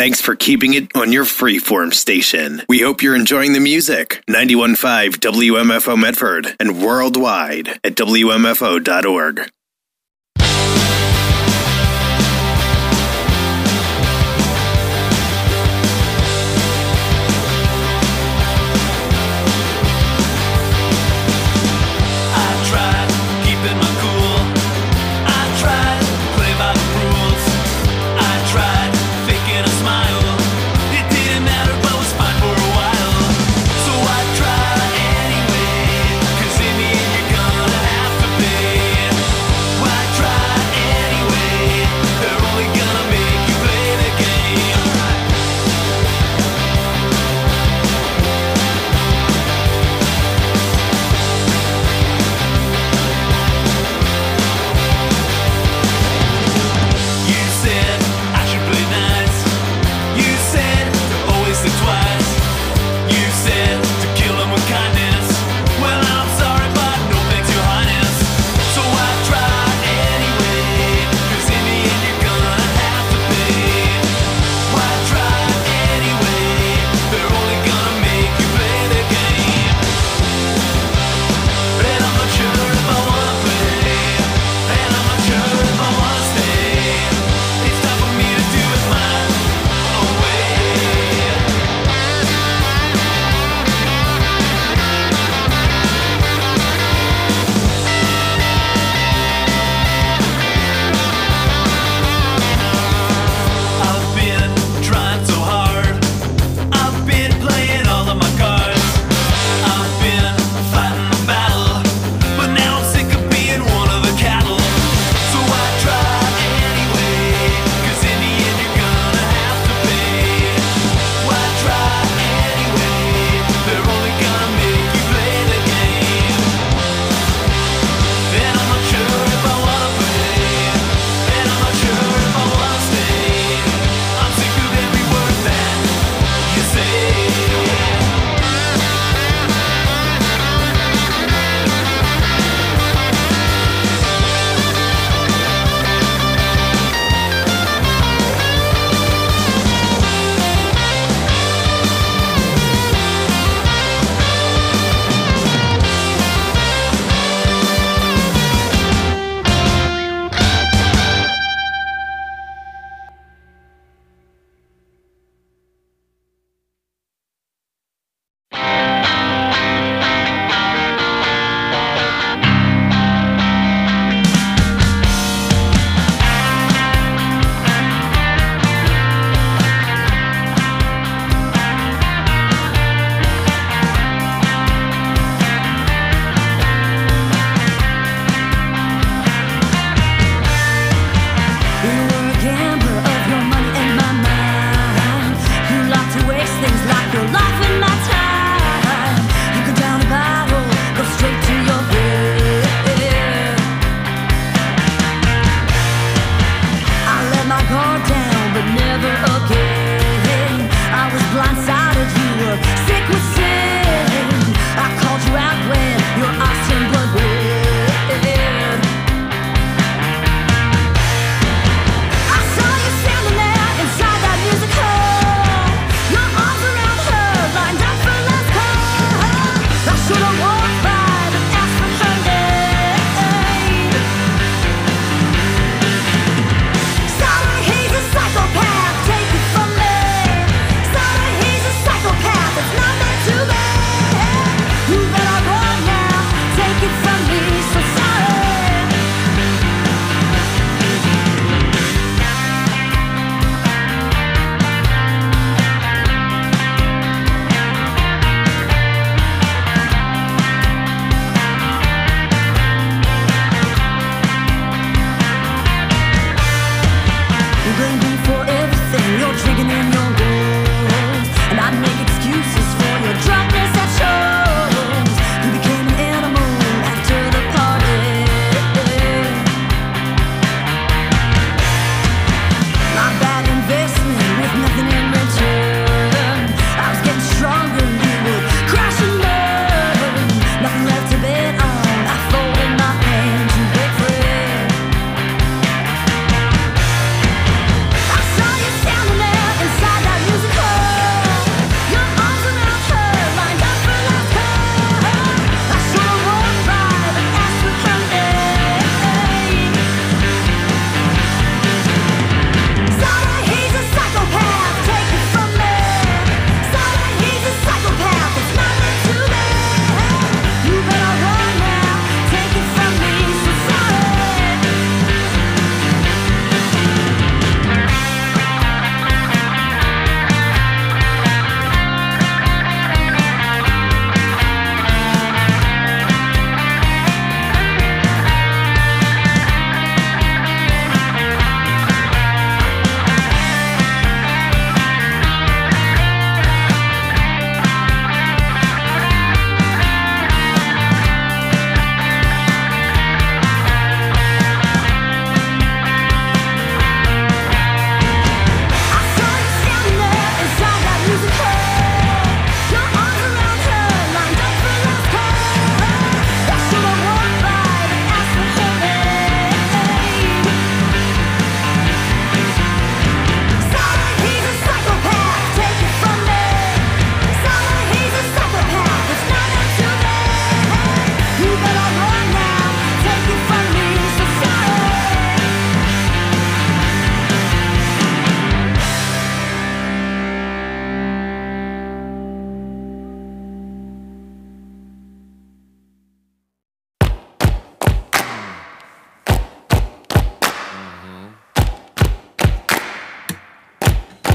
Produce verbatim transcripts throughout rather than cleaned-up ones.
Thanks for keeping it on your freeform station. We hope you're enjoying the music. ninety-one point five W M F O Medford and worldwide at W M F O dot org. Anyway, 'cause in the end you're gonna have to pay.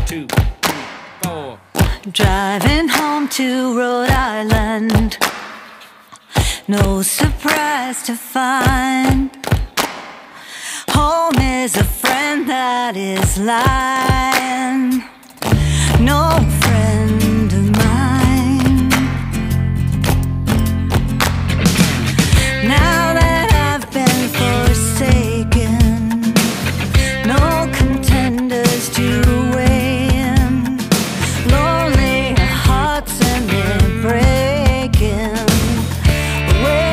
two, four. Driving home to Rhode Island, no surprise to find home is a friend that is lying, no friend of mine. Now that I've been forsaken, no contenders to weigh in, lonely hearts and they're breaking away.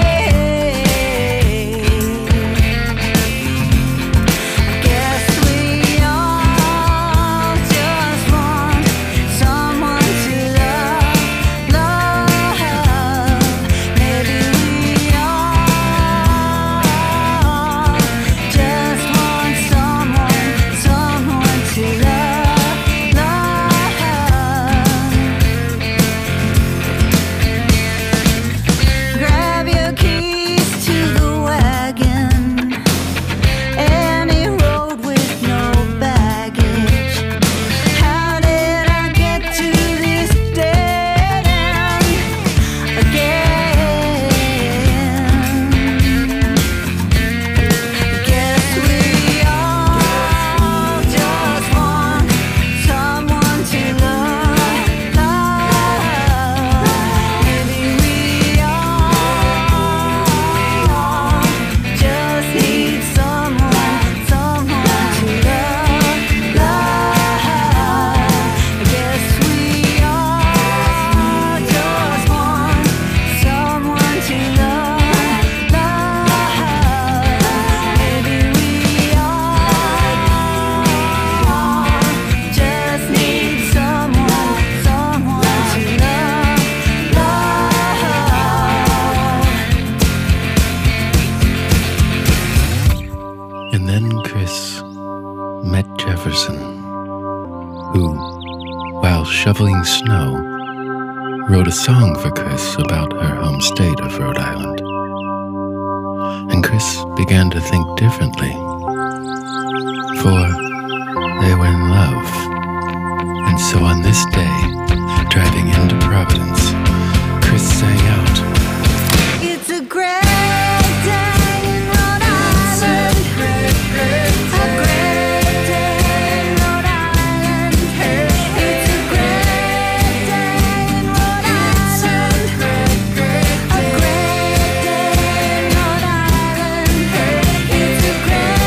Guess we all just want someone to love, love. Maybe we all just want someone, someone to love, love. Grab your keys to the wagon, any road with no baggage. How did I get to this dead end again? Guess we all just want someone to love, love. Maybe we all just need someone, someone to love, love. Guess we all just want someone to love, love. Maybe we all just need someone, someone to love, love. And then Chris met Jefferson, who, while shoveling snow, wrote a song for Chris about her home state of Rhode Island. And Chris began to think differently, for they were in love. And so on this day, driving into Providence, Chris sang out, It's a great day in Rhode Island. A great day in Rhode Island. It's a great day in Rhode Island. A great day in Rhode Island. It's a great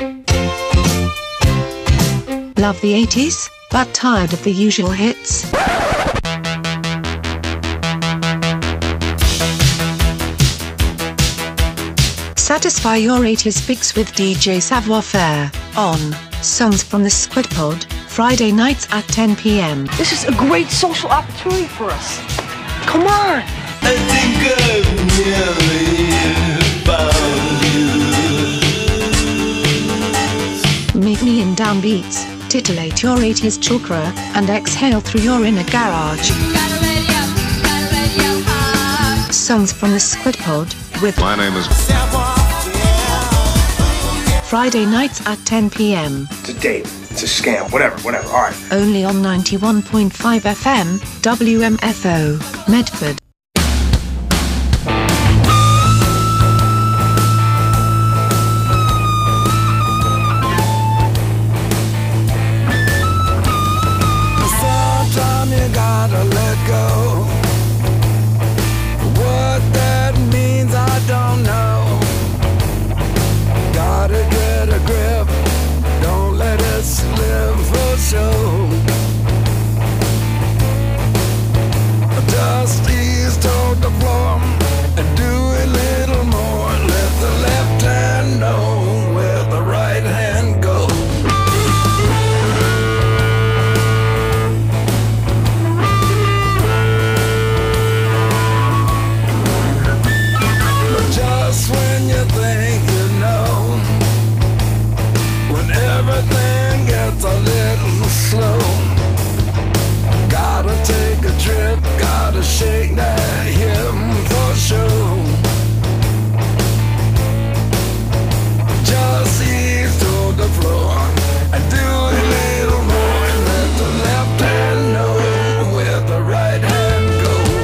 Love the eighties, but tired of the usual hits? Satisfy your eighties fix with D J Savoir Faire on Songs from the Squid Pod, Friday nights at ten p m. This is a great social opportunity for us. Come on! I think I've nearly found you. Meet me in downbeats, titillate your eighties chakra, and exhale through your inner garage. Songs from the Squid Pod with My name is Friday nights at ten p m. It's a date. It's a scam. Whatever, whatever. All right. Only on ninety-one point five F M, W M F O, Medford. Sometimes you gotta let go. What that means, I don't know. Gotta get a grip. Don't let it slip for sure. Just ease toward the floor and do a little more. Let the left hand know where the right hand goes. Just when you think you know, when everything gets a little slow, gotta take a trip, gotta shake that hip for sure. Just ease to the floor and do a little more. Let the left hand know where the right hand goes.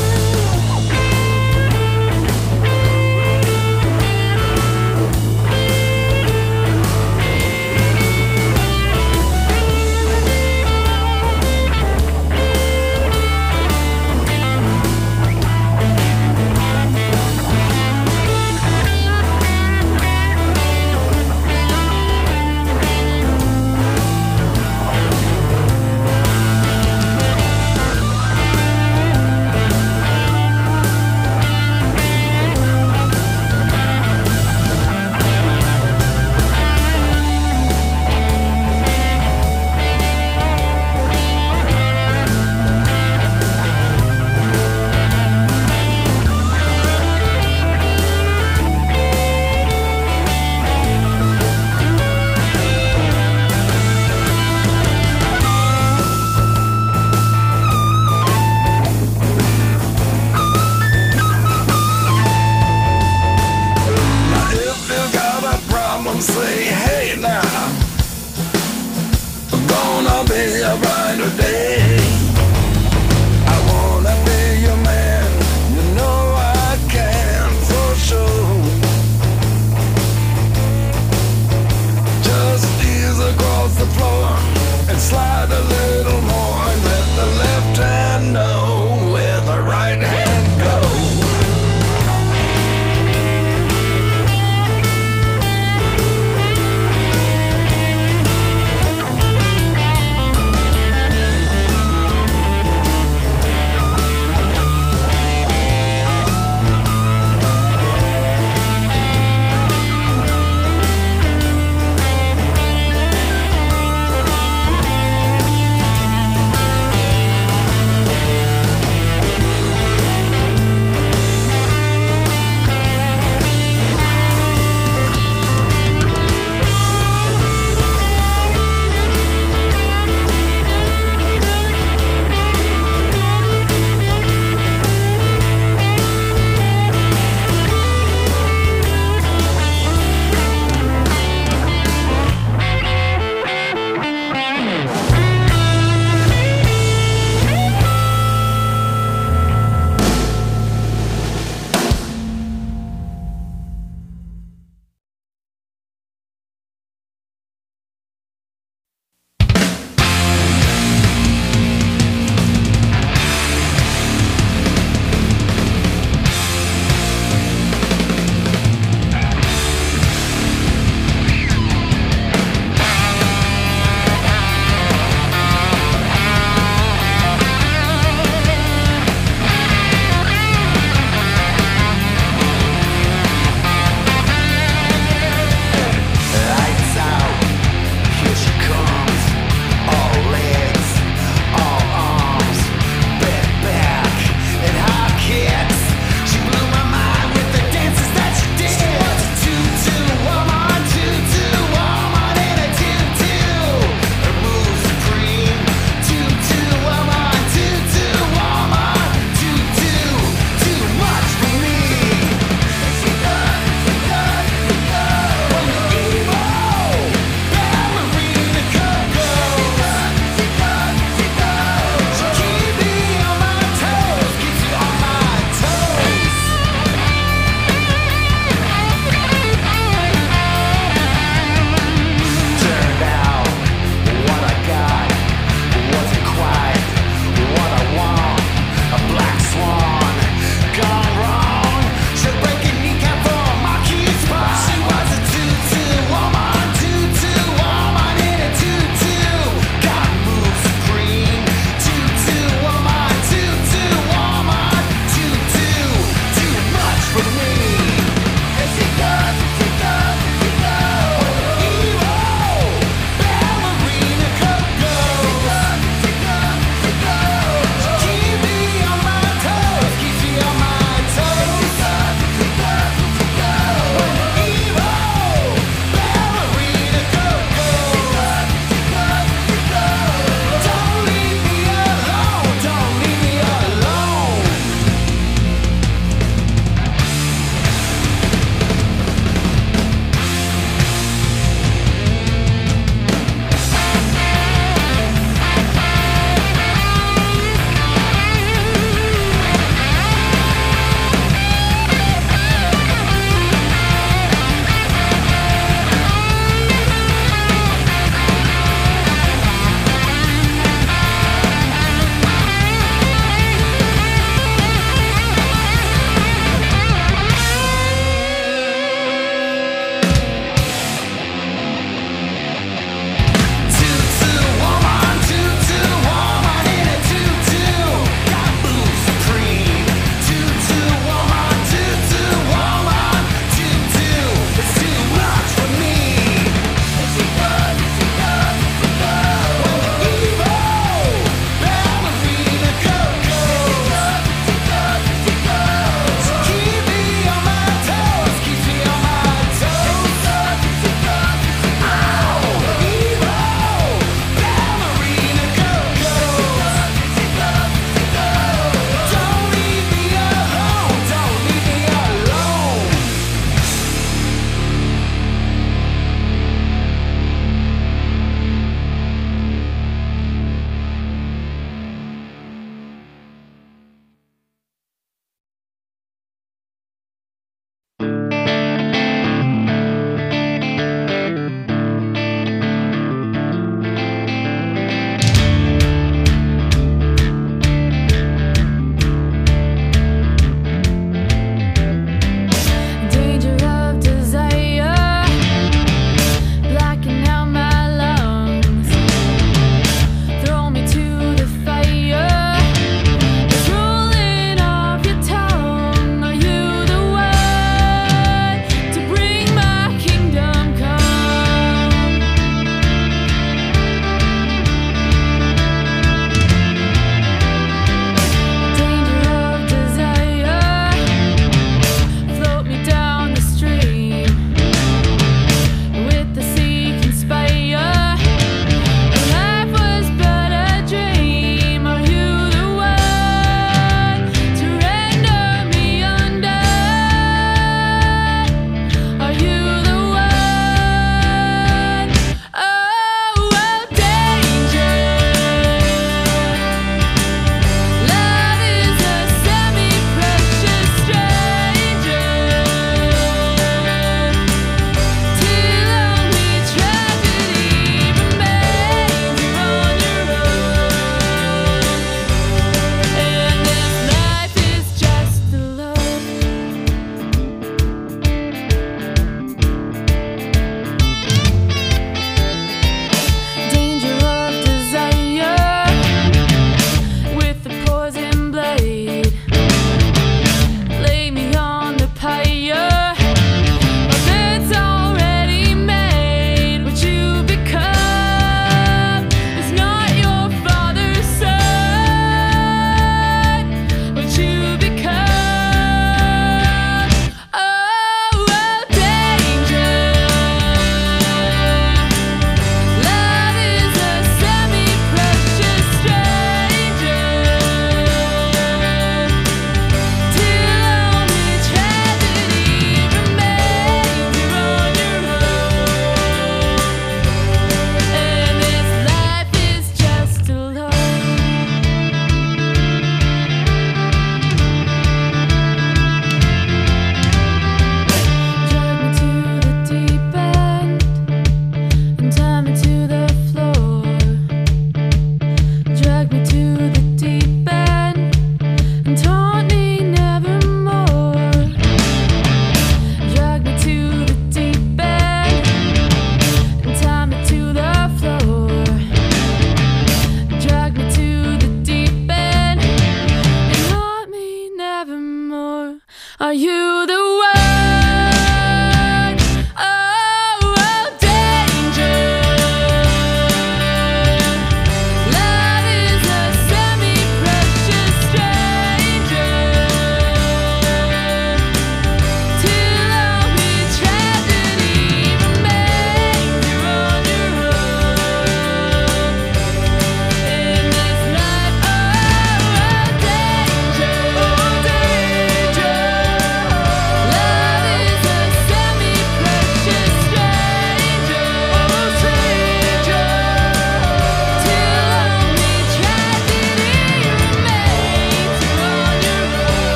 Say, hey now, gonna be a brighter day. I wanna be your man, you know I can for sure. Just ease across the floor and slide a little more, and let the left hand know where the right hand goes.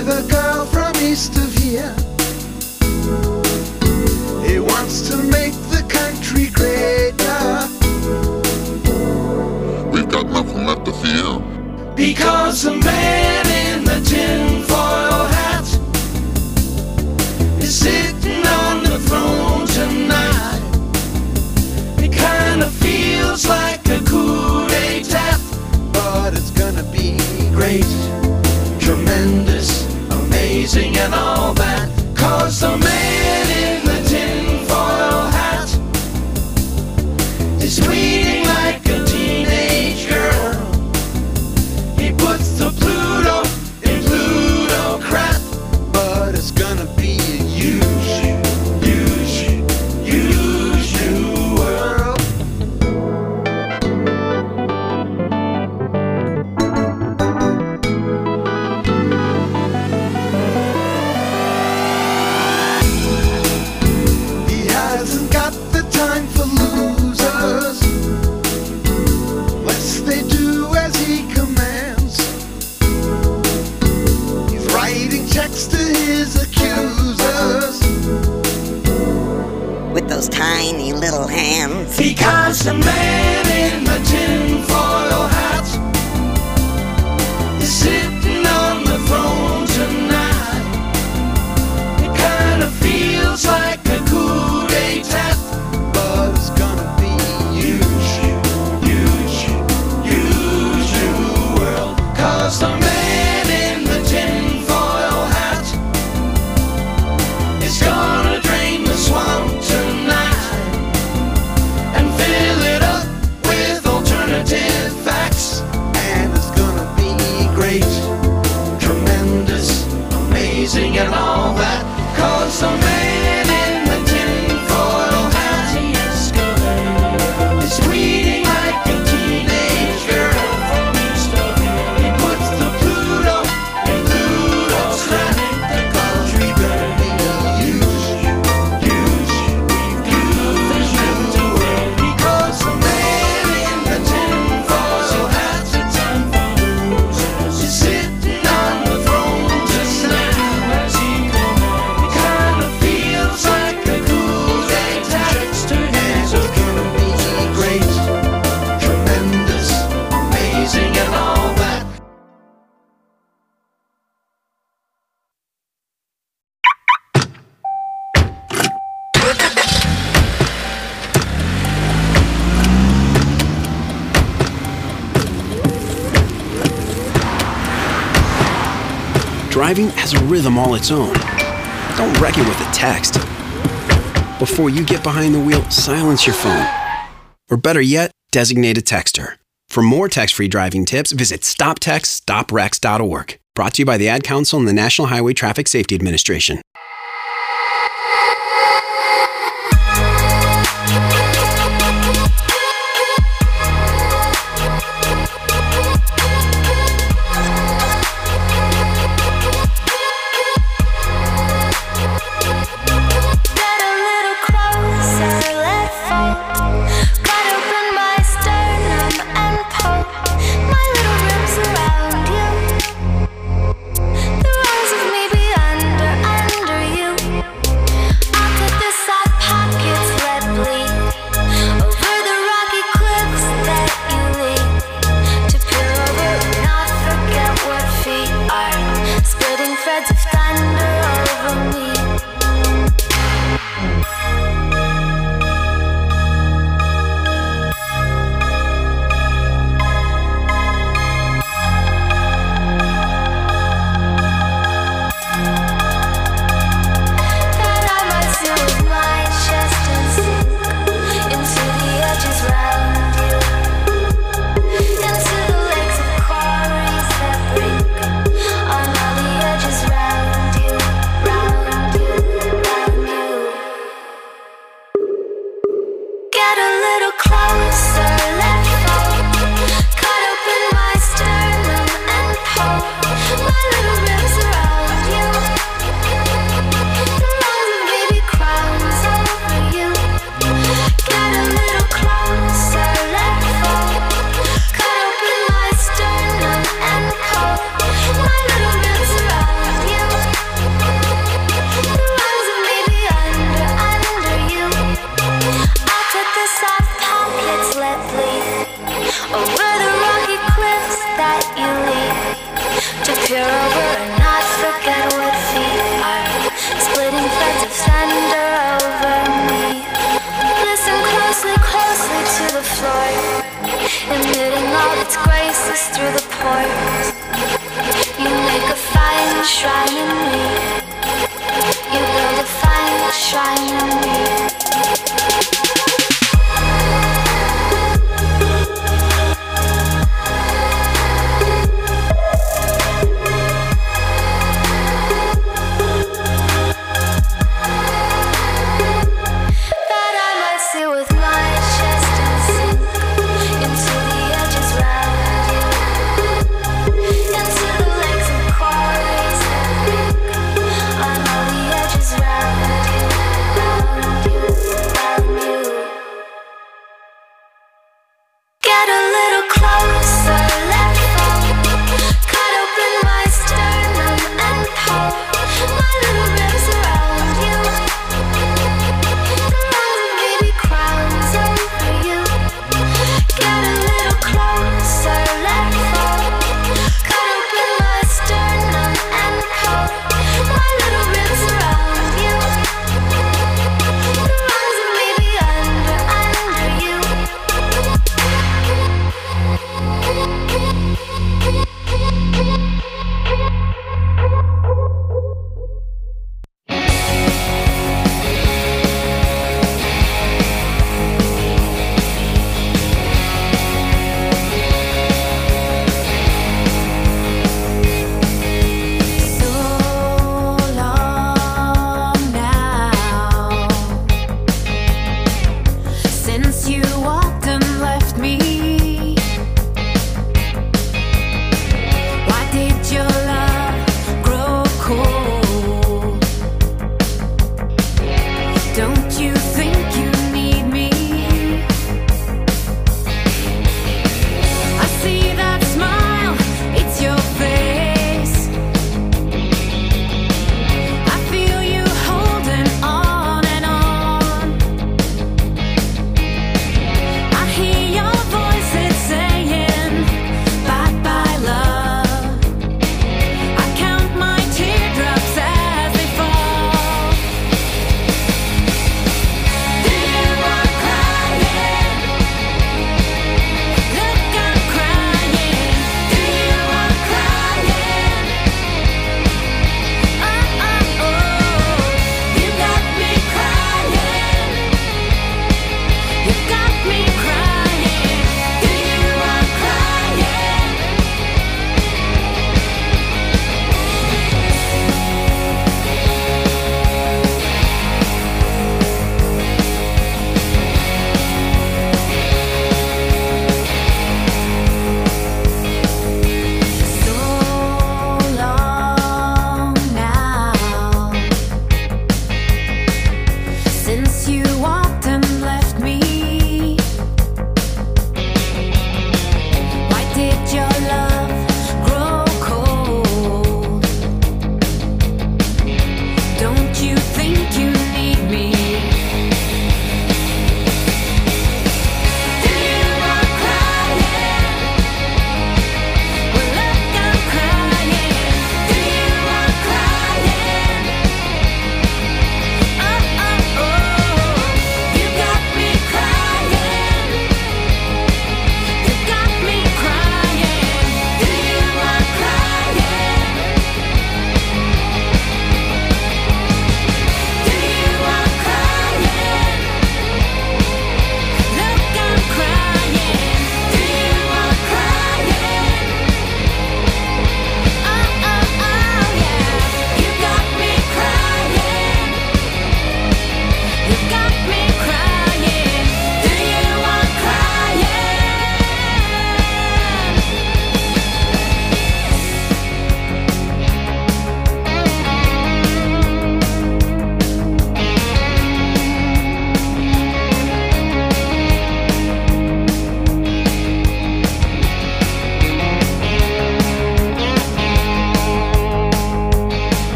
with a girl from east of here. He wants to make the country greater. We've got nothing left to fear, because the man in the tinfoil hat is sitting on the throne tonight. It kinda feels like a coup d'etat, but it's gonna be great, tremendous, amazing and all that. Cause the man in the tinfoil hat is tweeting like a teenage girl. He puts the Pluto in plutocrat, but it's gonna be a huge, huge, huge new world. He hasn't got the time for losers, lest they do as he commands. He's writing checks to his accusers with those tiny little hands. because the man in the tinfoil hat is sitting on the throne tonight. It kinda feels like a coup d'etat, but it's gonna be huge, huge, huge new world. Cause the man in the tinfoil hat is gonna drain the swamp tonight and fill it up with alternative facts. And it's gonna be great, tremendous, amazing and all that. Cause the man in the tinfoil hat is tweeting like a teenage girl. He puts the Pluto in Pluto's lap. Cause we're gonna be huge, huge, huge new world. Because the man in the tinfoil hat is sitting on the throne tonight. It kinda feels like a coup d'etat, and it's gonna be great, tremendous, amazing and all that. Driving has a rhythm all its own. Don't wreck it with a text. Before you get behind the wheel, silence your phone. Or better yet, designate a texter. For more text-free driving tips, visit stop text stop wrecks dot org. Brought to you by the Ad Council and the National Highway Traffic Safety Administration. Get a little closer, let fall. Cut open my sternum and poke my little ribs around you. The rose of me be under, under a shrine in me. You build a fine shrine in me. Around you.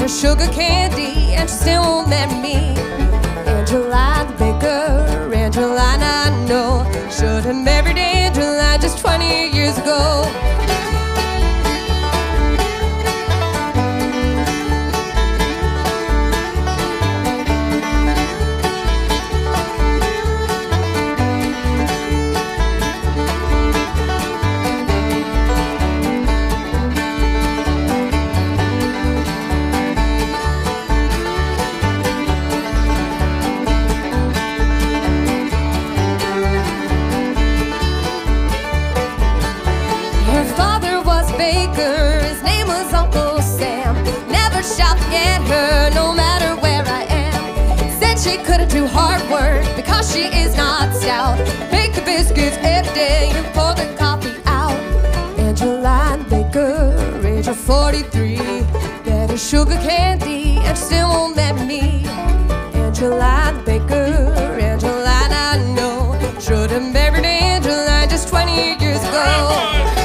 her sugar candy, and she still won't marry me. Angeline Baker, Angeline I know, should have married Angeline just twenty years ago. His name was Uncle Sam. Never shall forget her, no matter where I am. Said she couldn't do hard work because she is not stout. Bake the biscuits every day and pour the coffee out. Angeline Baker, age of forty-three, get her sugar candy and she still won't marry me. Angeline Baker, Angeline I know, should have married Angeline just twenty years ago.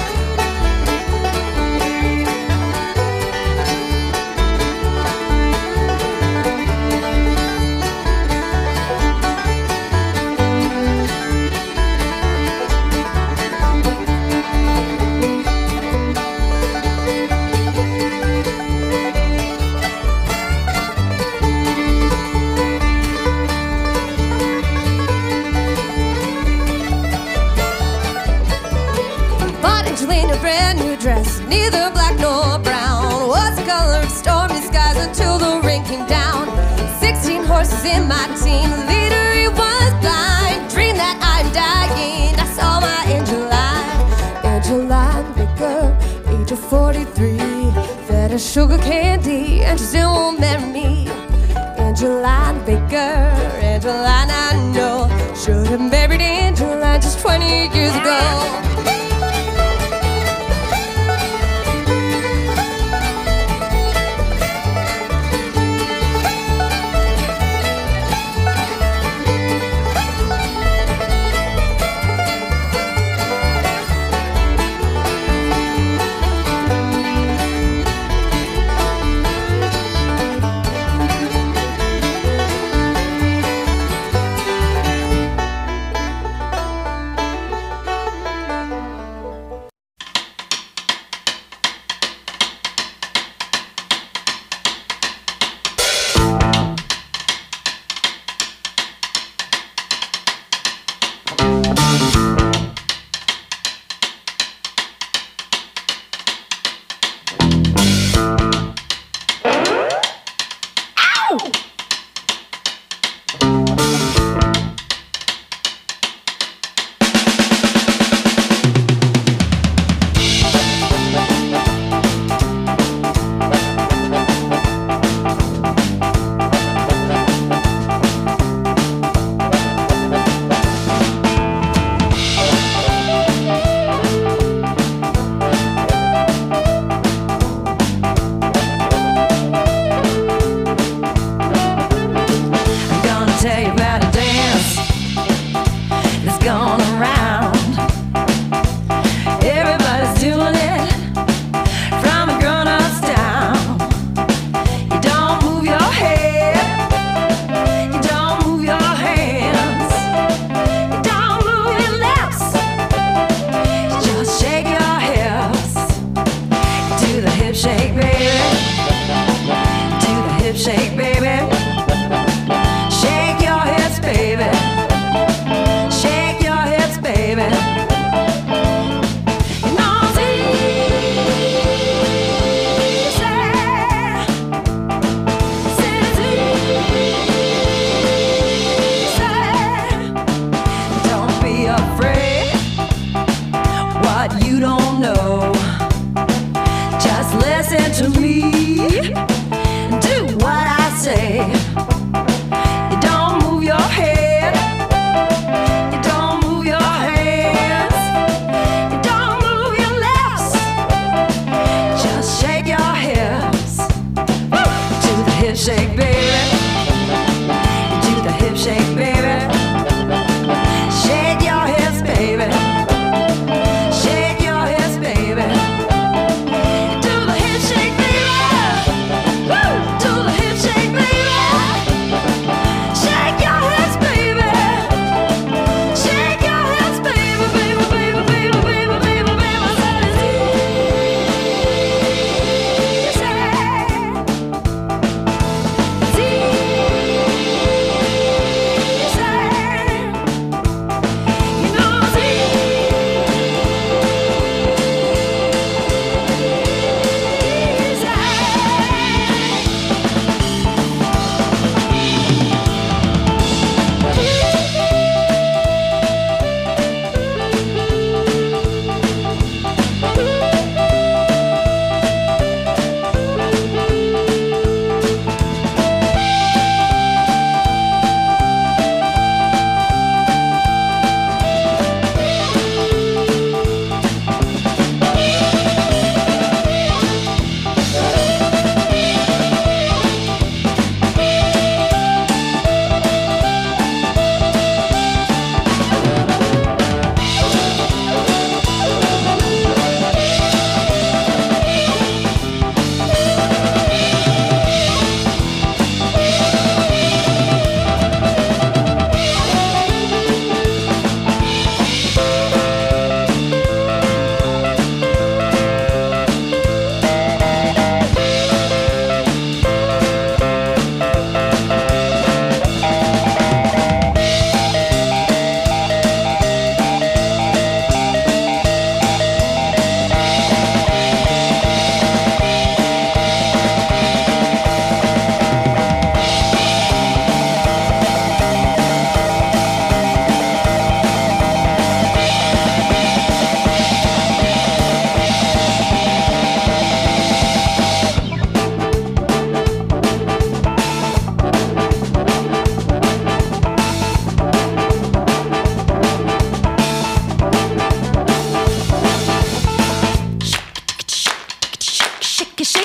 A brand new dress, neither black nor brown, was the color of stormy skies until the rain came down. Sixteen horses in my team, the leader he was blind. Dream that I'm dying, I saw my Angeline. Angeline Baker, age of forty-three, fed her sugar candy and she still won't marry me. Angeline Baker, Angeline I know, should have married Angeline just twenty years ago. Shake your hips, baby. Do the hip shake, baby.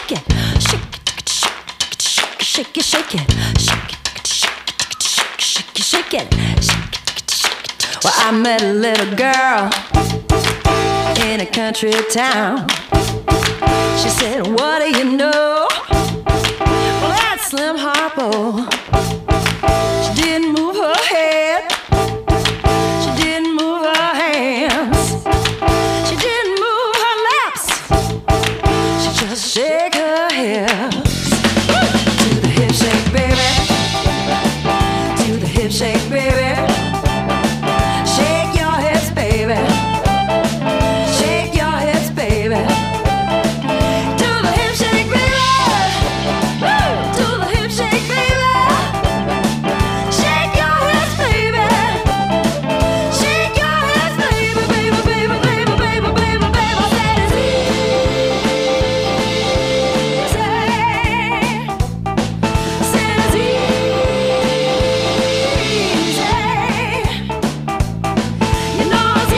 shake it, shake it, shake it, shake it, shake it, shake it, shake it, shake it. Well, I met a little girl in a country town. She said, what do you know? Well, that's Slim Harpo. She didn't move her head. She didn't move her hands. She didn't move her lips. She just shake her hips. Do the hip shake, baby. Do the hip shake, baby. Shake your hips, baby. Shake your hips, baby. Do the hip shake, baby. Woo! Do the hip shake, baby. Shake your hips, baby. Shake your hips, baby, baby, baby, baby, baby, baby, baby. I said it's easy. Said it's easy. You know it's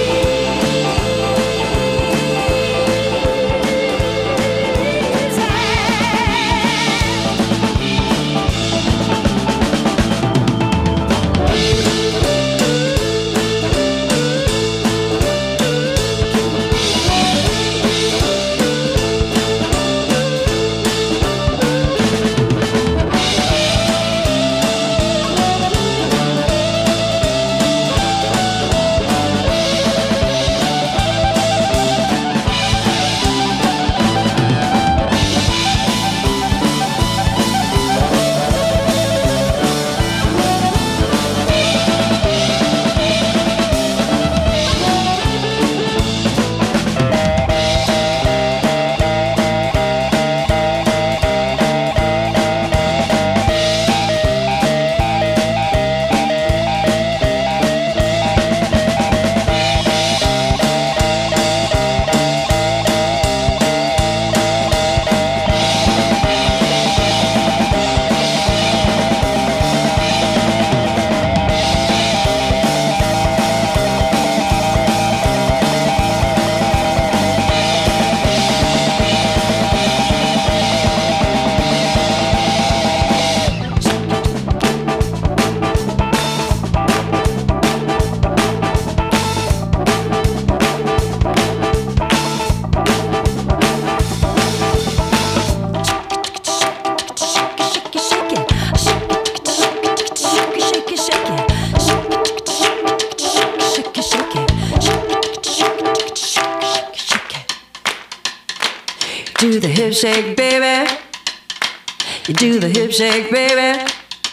do the hip shake, baby. You do the hip shake, baby.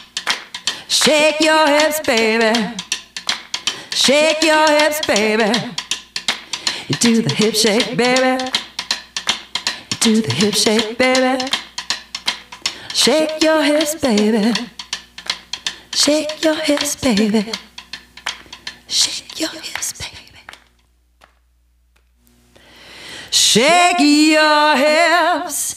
Shake your hips, baby. Shake your hips, baby. You do the hip shake, baby. You do the hip shake, baby. Shake your hips, baby. Shake your hips, baby. Shake your hips, baby. Shake your hips,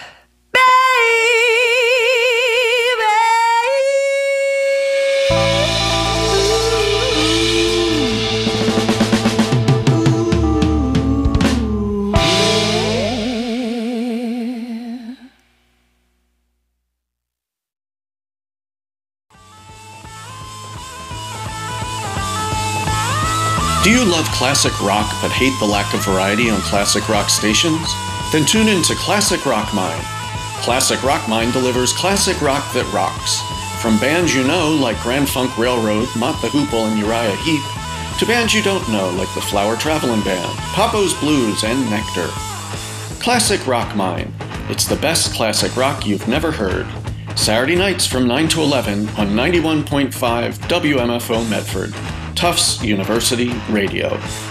Do you love classic rock but hate the lack of variety on classic rock stations? Then tune in to Classic Rock Mine. Classic Rock Mine delivers classic rock that rocks. From bands you know like Grand Funk Railroad, Mott the Hoople, and Uriah Heep, to bands you don't know like the Flower Traveling Band, Papo's Blues, and Nectar. Classic Rock Mine. It's the best classic rock you've never heard. Saturday nights from nine to eleven on ninety-one point five W M F O Medford. Tufts University Radio.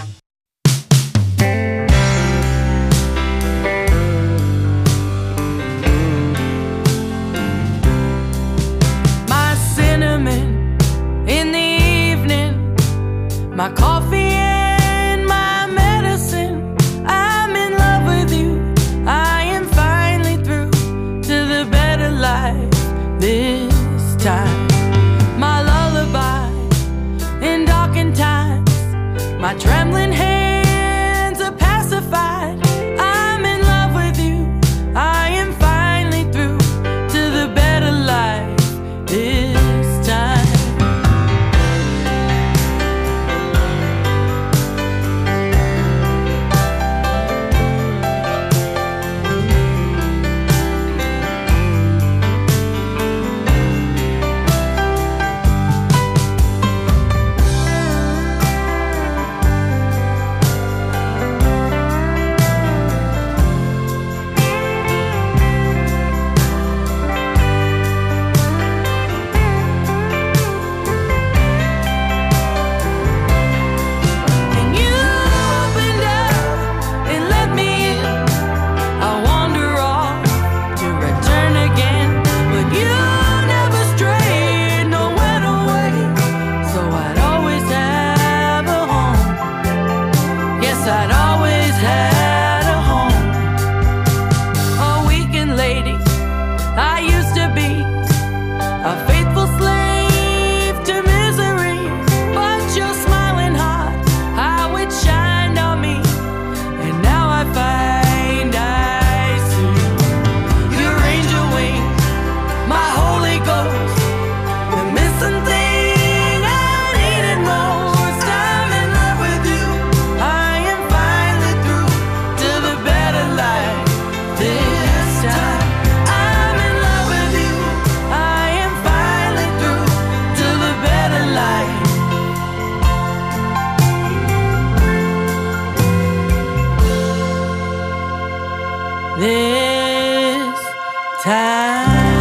My cinnamon in the evening, my coffee and my medicine. I'm in love with you. I am finally through to the better life this time. My lullaby in darkened times, my trembling time.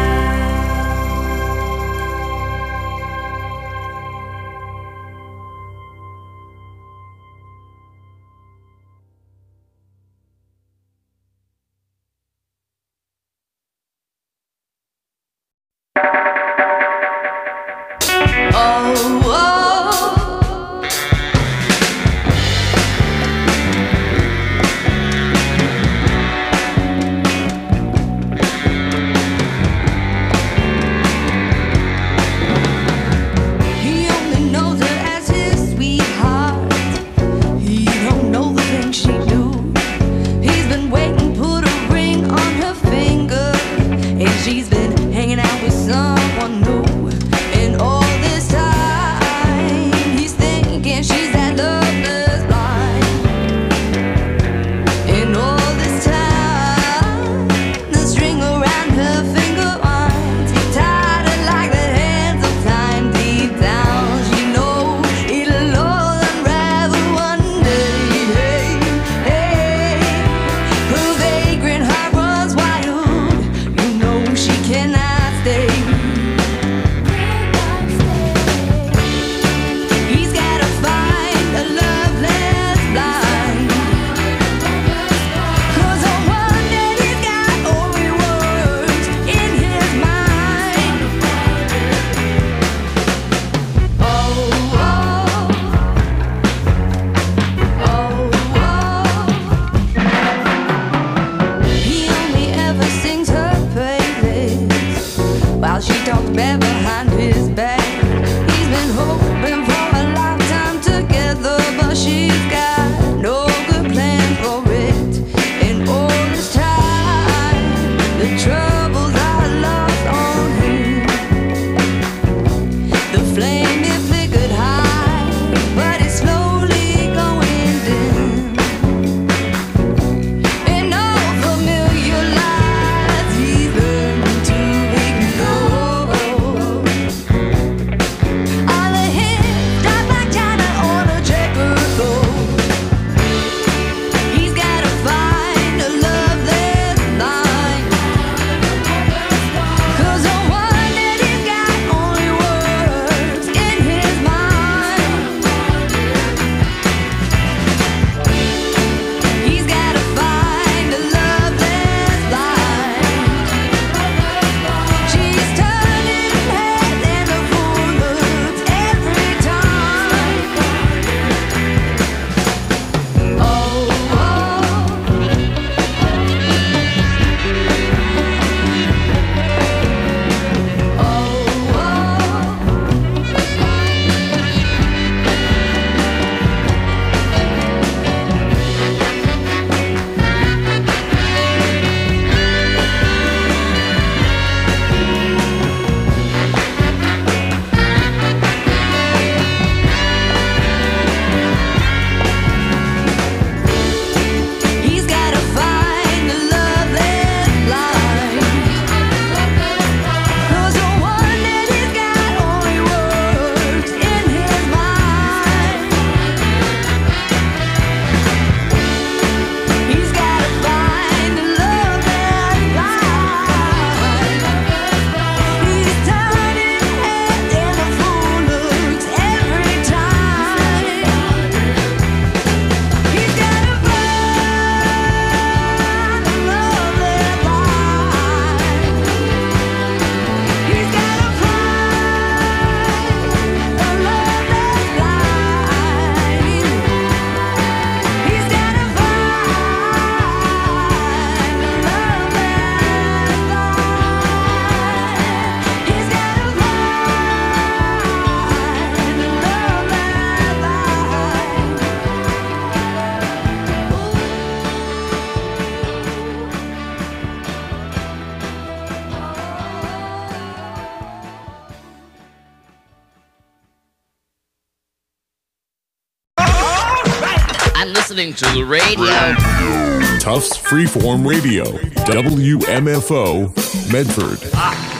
listening to the radio. Tufts Freeform Radio, W M F O, Medford. Ah.